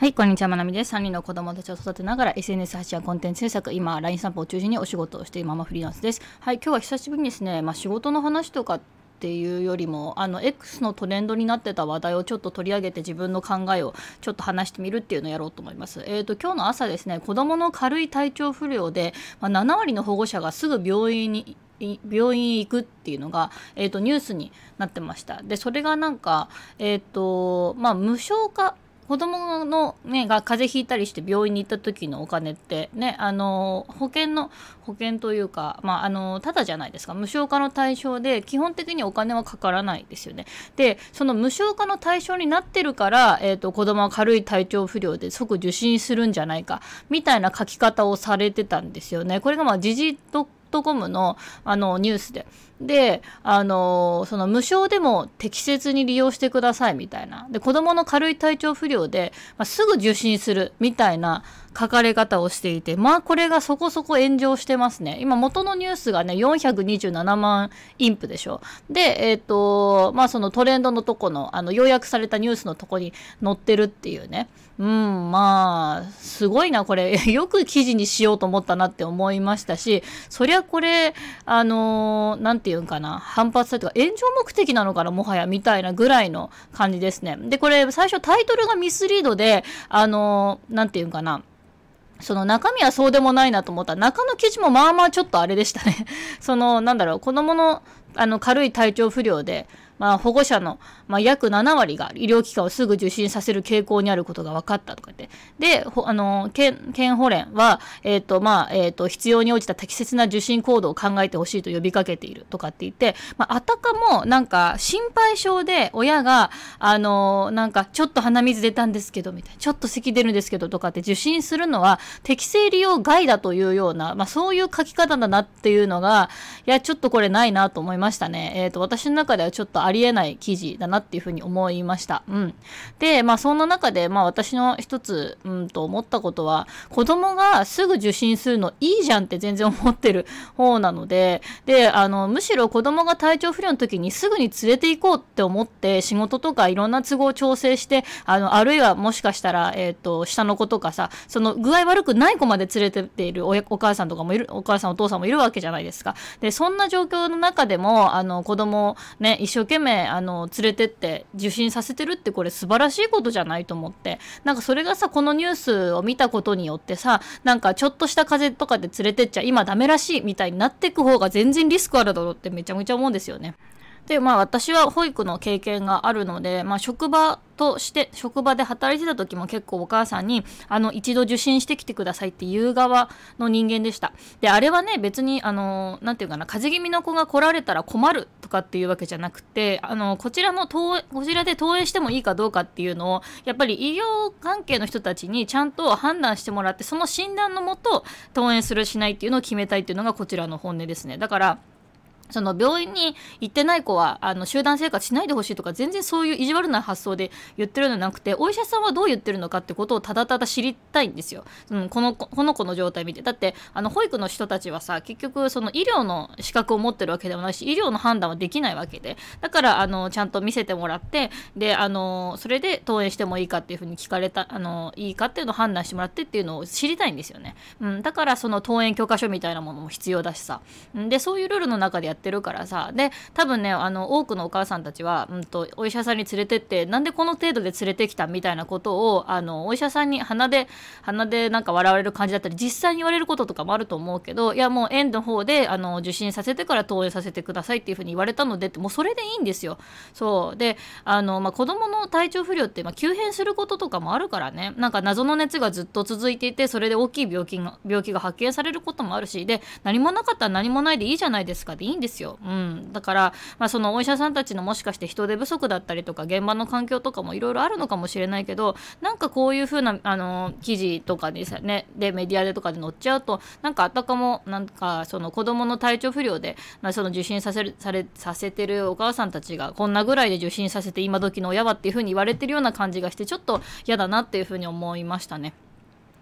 はい、こんにちは、まなみです。3人の子供たちを育てながら SNS 発信やコンテンツ制作、今、LINE 散歩を中心にお仕事をしているママフリーランスです。はい、今日は久しぶりにですね、仕事の話とかっていうよりも、X のトレンドになってた話題をちょっと取り上げて自分の考えをちょっと話してみるっていうのをやろうと思います。今日の朝ですね、子供の軽い体調不良で、7割の保護者がすぐ病院行くっていうのが、ニュースになってました。で、それがなんか、無償化、子供のねが風邪ひいたりして病院に行った時のお金ってね、保険というか、ただじゃないですか。無償化の対象で基本的にお金はかからないですよね。で、その無償化の対象になってるから、子供は軽い体調不良で即受診するんじゃないかみたいな書き方をされてたんですよね。これが時事コムのニュースで、その無償でも適切に利用してくださいみたいな。で、子供の軽い体調不良で、すぐ受診するみたいな書かれ方をしていて、これがそこそこ炎上してますね。今元のニュースがね、427万インプでしょ。で、そのトレンドのとこの、要約されたニュースのとこに載ってるっていうね。すごいな、これ。よく記事にしようと思ったなって思いましたし、そりゃこれ、なんていうんかな、反発されとか、炎上目的なのかな、もはや、みたいなぐらいの感じですね。で、これ、最初タイトルがミスリードで、なんていうんかな、その中身はそうでもないなと思ったら、中の記事もちょっとあれでしたね。子供の軽い体調不良で、保護者の、約7割が医療機関をすぐ受診させる傾向にあることが分かったとか言って。で、県保連は、必要に応じた適切な受診行動を考えてほしいと呼びかけているとかって言って、あたかも、心配性で親が、ちょっと鼻水出たんですけど、みたいな、ちょっと咳出るんですけどとかって受診するのは適正利用外だというような、そういう書き方だなっていうのが、いや、ちょっとこれないなと思いましたね。私の中ではちょっとありえない記事だなっていうふうに思いました。で、そんな中で、私の一つ、と思ったことは、子供がすぐ受診するのいいじゃんって全然思ってる方なので、むしろ子供が体調不良の時にすぐに連れて行こうって思って、仕事とかいろんな都合を調整して、あるいはもしかしたら、下の子とかさ、その具合悪くない子まで連れてっているお母さんとかもいる、お母さんお父さんもいるわけじゃないですか。で、そんな状況の中でも、子供をね、一生懸命、連れてって受診させてるってこれ素晴らしいことじゃないと思って。それがさ、このニュースを見たことによってさ、ちょっとした風邪とかで連れてっちゃ今ダメらしいみたいになっていく方が全然リスクあるだろうってめちゃめちゃ思うんですよね。で、私は保育の経験があるので、職場で働いてた時も結構お母さんに、一度受診してきてくださいっていう側の人間でした。で、あれはね、別に、なんていうかな、風邪気味の子が来られたら困るとかっていうわけじゃなくて、こちらで登園してもいいかどうかっていうのを、やっぱり医療関係の人たちにちゃんと判断してもらって、その診断のもと、登園するしないっていうのを決めたいっていうのがこちらの本音ですね。だから、その病院に行ってない子は集団生活しないでほしいとか全然そういう意地悪な発想で言ってるのではなくて、お医者さんはどう言ってるのかってことをただただ知りたいんですよ。この子の状態見て。だって保育の人たちはさ、結局その医療の資格を持ってるわけでもないし、医療の判断はできないわけで、だからちゃんと見せてもらって、でそれで登園してもいいかっていうふうに聞かれたいいかっていうのを判断してもらってっていうのを知りたいんですよね。だからその登園許可書みたいなものも必要だしさ。でそういうルールの中でやってるからさ、で多分ね多くのお母さんたちは、お医者さんに連れてって、なんでこの程度で連れてきたみたいなことをお医者さんに鼻でなんか笑われる感じだったり、実際に言われることとかもあると思うけど、いやもう園の方で受診させてから登園させてくださいっていうふうに言われたのでって、もうそれでいいんですよ。そうで子供の体調不良って、急変することとかもあるからね、なんか謎の熱がずっと続いていて、それで大きい病気が発見されることもあるし、で何もなかったら何もないでいいじゃないですかでいいんですよ。だから、そのお医者さんたちのもしかして人手不足だったりとか現場の環境とかもいろいろあるのかもしれないけど、なんかこういう風な記事とかでさね、でメディアでとかで載っちゃうと、なんかあたかもなんかその子供の体調不良で、その受診させてるお母さんたちがこんなぐらいで受診させて今時の親はっていう風に言われてるような感じがして、ちょっと嫌だなっていう風に思いましたね。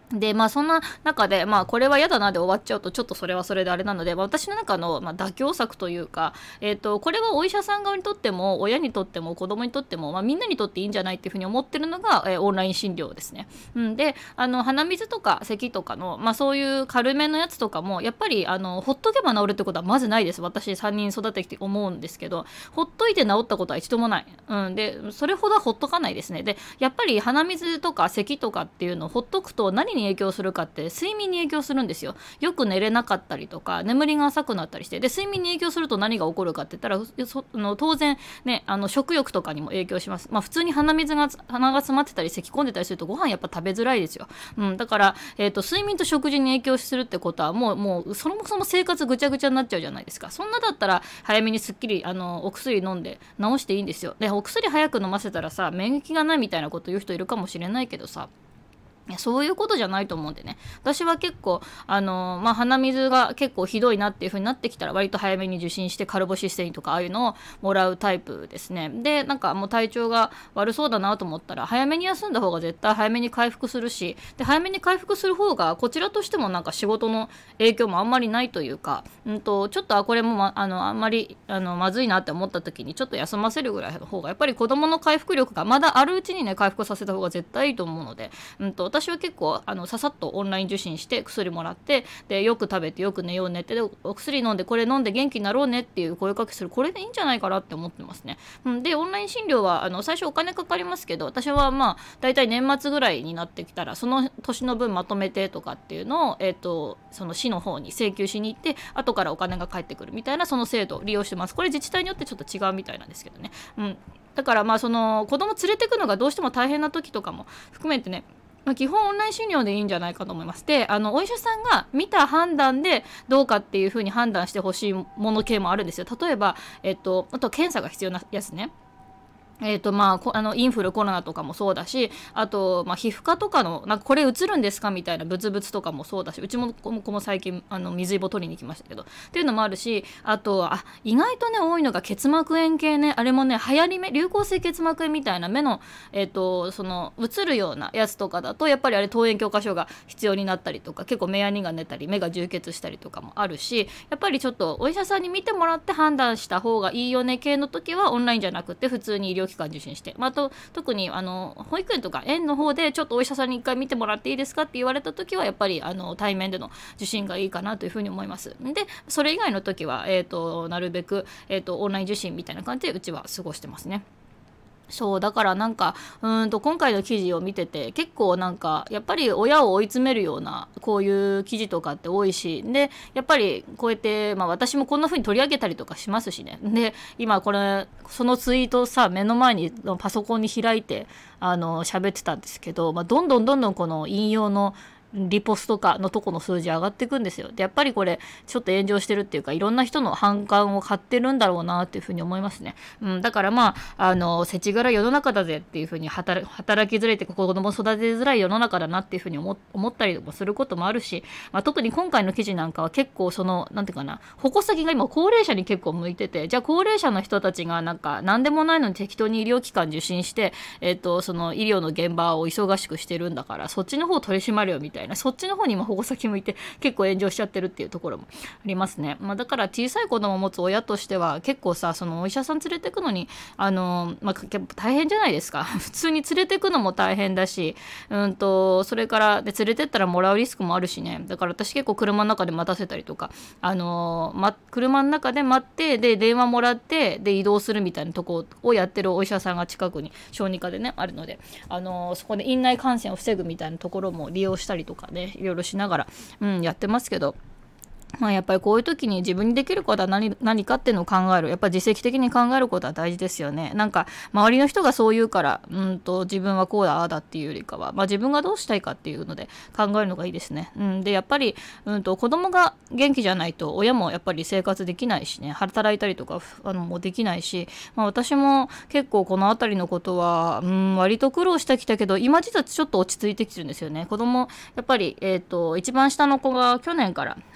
でそんな中でこれは嫌だなで終わっちゃうとちょっとそれはそれであれなので、私の中の、妥協策というか、これはお医者さん側にとっても親にとっても子供にとっても、みんなにとっていいんじゃないっていうふうに思ってるのが、オンライン診療ですね。で鼻水とか咳とかの、そういう軽めのやつとかもやっぱりほっとけば治るってことはまずないです。私3人育ててきて思うんですけど、ほっといて治ったことは一度もない。でそれほどはほっとかないですね。でやっぱり鼻水とか咳とかっていうのをほっとくと何に影響するかって睡眠に影響するんですよ。よく寝れなかったりとか眠りが浅くなったりして、で睡眠に影響すると何が起こるかって言ったら当然ね食欲とかにも影響します。普通に鼻が詰まってたり咳込んでたりするとご飯やっぱ食べづらいですよ。だから、睡眠と食事に影響するってことはもうそもそも生活ぐちゃぐちゃになっちゃうじゃないですか。そんなだったら早めにすっきりお薬飲んで治していいんですよ。でお薬早く飲ませたらさ免疫がないみたいなこと言う人いるかもしれないけどさ、そういうことじゃないと思うんでね。私は結構鼻水が結構ひどいなっていう風になってきたら割と早めに受診してカルボシステインとかああいうのをもらうタイプですね。でもう体調が悪そうだなと思ったら早めに休んだ方が絶対早めに回復するし、で早めに回復する方がこちらとしても仕事の影響もあんまりないというか、ちょっとこれも、あんまりまずいなって思った時にちょっと休ませるぐらいの方がやっぱり子供の回復力がまだあるうちにね回復させた方が絶対いいと思うので、私は結構ささっとオンライン受診して薬もらって、でよく食べてよく寝ようねって、でお薬飲んでこれ飲んで元気になろうねっていう声かけする、これでいいんじゃないかなって思ってますね。でオンライン診療は最初お金かかりますけど、私はだいたい年末ぐらいになってきたらその年の分まとめてとかっていうのを、その市の方に請求しに行って後からお金が返ってくるみたいなその制度を利用してます。これ自治体によってちょっと違うみたいなんですけどね。だからその子供連れてくのがどうしても大変な時とかも含めてね、基本オンライン診療でいいんじゃないかと思います。でお医者さんが見た判断でどうかっていう風に判断してほしいもの系もあるんですよ。例えば、あと検査が必要なやつね。インフルコロナとかもそうだし、あと、皮膚科とかのこれうつるんですかみたいなブツブツとかもそうだし、うちも子も最近水イボ取りに行きましたけどっていうのもあるし、あと意外とね多いのが結膜炎系ね。あれもね流行り目流行性結膜炎みたいな目のそのうつるようなやつとかだとやっぱりあれ登園教科書が必要になったりとか、結構目やにが出たり目が充血したりとかもあるし、やっぱりちょっとお医者さんに見てもらって判断した方がいいよね系の時はオンラインじゃなくて普通に医療機関受診して、あと特に保育園とか園の方でちょっとお医者さんに一回見てもらっていいですかって言われた時はやっぱり対面での受診がいいかなというふうに思います。でそれ以外の時は、なるべく、オンライン受診みたいな感じでうちは過ごしてますね。そうだから今回の記事を見てて結構やっぱり親を追い詰めるようなこういう記事とかって多いし、でやっぱりこうやって、私もこんな風に取り上げたりとかしますしね。で今そのツイートをさ目の前にパソコンに開いて喋ってたんですけど、どんどんこの引用のリポストかのとこの数字上がっていくんですよ。でやっぱりこれちょっと炎上してるっていうか、いろんな人の反感を買ってるんだろうなっていうふうに思いますね。だから世知辛い世の中だぜっていうふうに働きづらいって子供育てづらい世の中だなっていうふうに思ったりもすることもあるし、特に今回の記事なんかは結構なんていうかな、矛先が今高齢者に結構向いてて、じゃあ高齢者の人たちが何でもないのに適当に医療機関受診して、その医療の現場を忙しくしてるんだからそっちの方を取り締まるよみたいな、そっちの方に今矛先向いて結構炎上しちゃってるっていうところもありますね。だから小さい子供を持つ親としては結構さ、そのお医者さん連れてくのに大変じゃないですか。普通に連れてくのも大変だし、それから連れてったらもらうリスクもあるしね。だから私結構車の中で待たせたりとか、車の中で待ってで電話もらってで移動するみたいなとこをやってるお医者さんが近くに小児科でねあるので、そこで院内感染を防ぐみたいなところも利用したりとかね、いろいろしながら、やってますけど、やっぱりこういう時に自分にできることは何かっていうのを考える、やっぱり自責的に考えることは大事ですよね。周りの人がそう言うから自分はこうだああだっていうよりかは、自分がどうしたいかっていうので考えるのがいいですね。でやっぱり子供が元気じゃないと親もやっぱり生活できないしね、働いたりとかもうできないし、私も結構この辺りのことは割と苦労してきたけど、今実はちょっと落ち着いてきてるんですよね。子供やっぱり一番下の子が去年から、0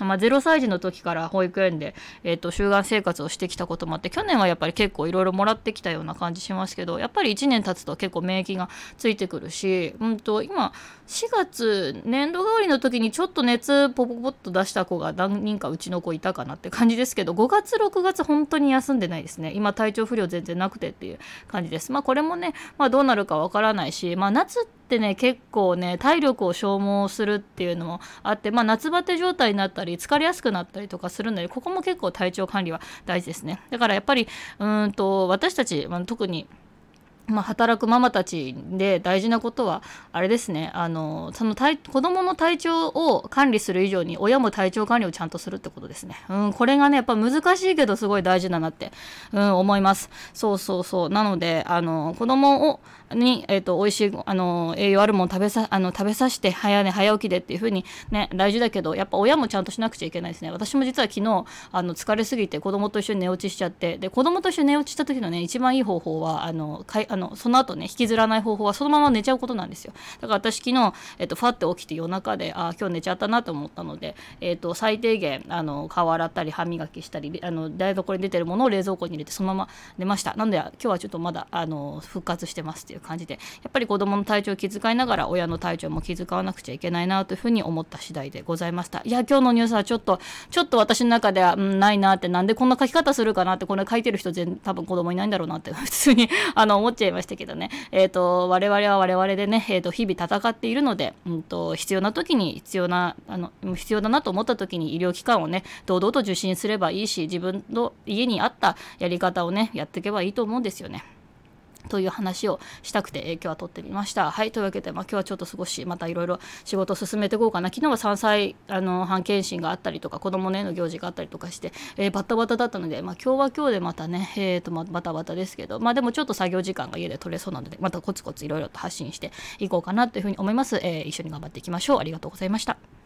歳児の時から保育園で、集団生活をしてきたこともあって、去年はやっぱり結構いろいろもらってきたような感じしますけど、やっぱり1年経つと結構免疫がついてくるし、今4月年度代わりの時にちょっと熱ポポポッと出した子が何人かうちの子いたかなって感じですけど、5月6月本当に休んでないですね。今体調不良全然なくてっていう感じです。これもね、どうなるかわからないし、夏ってね結構ね体力を消耗するっていうのもあって、夏バテ状態になったり疲れやすくなったりとかするので、ここも結構体調管理は大事ですね。だからやっぱり私たち、特に働くママたちで大事なことはあれですね、その子供の体調を管理する以上に親も体調管理をちゃんとするってことですね。これがねやっぱ難しいけどすごい大事だなって、思います。そうなので子供に美味しい栄養あるもの食べさせて早寝早起きでっていう風にね大事だけど、やっぱ親もちゃんとしなくちゃいけないですね。私も実は昨日疲れすぎて子供と一緒に寝落ちしちゃって、で子供と一緒に寝落ちした時のね一番いい方法はその後ね引きずらない方法はそのまま寝ちゃうことなんですよ。だから私昨日ファって起きて夜中で今日寝ちゃったなと思ったので、最低限顔洗ったり歯磨きしたり台所に出てるものを冷蔵庫に入れてそのまま寝ました。なので今日はちょっとまだ復活してますっていう感じで、やっぱり子供の体調を気遣いながら親の体調も気遣わなくちゃいけないなというふうに思った次第でございました。いや今日のニュースはちょっと私の中では、ないなって、なんでこんな書き方するかなって、これ書いてる人多分子供いないんだろうなって普通に思っちゃいましたけどね。我々は我々でね、日々戦っているので、必要な時に必要だなと思った時に医療機関をね堂々と受診すればいいし、自分の家に合ったやり方をねやっていけばいいと思うんですよね。という話をしたくて、今日は撮ってみました。はい、というわけで、今日はちょっと少しまたいろいろ仕事を進めていこうかな。昨日は3歳半検診があったりとか子供の行事があったりとかして、バタバタだったので、今日は今日でまたね、バタバタですけど、でもちょっと作業時間が家で取れそうなので、またコツコツいろいろと発信していこうかなというふうに思います。一緒に頑張っていきましょう。ありがとうございました。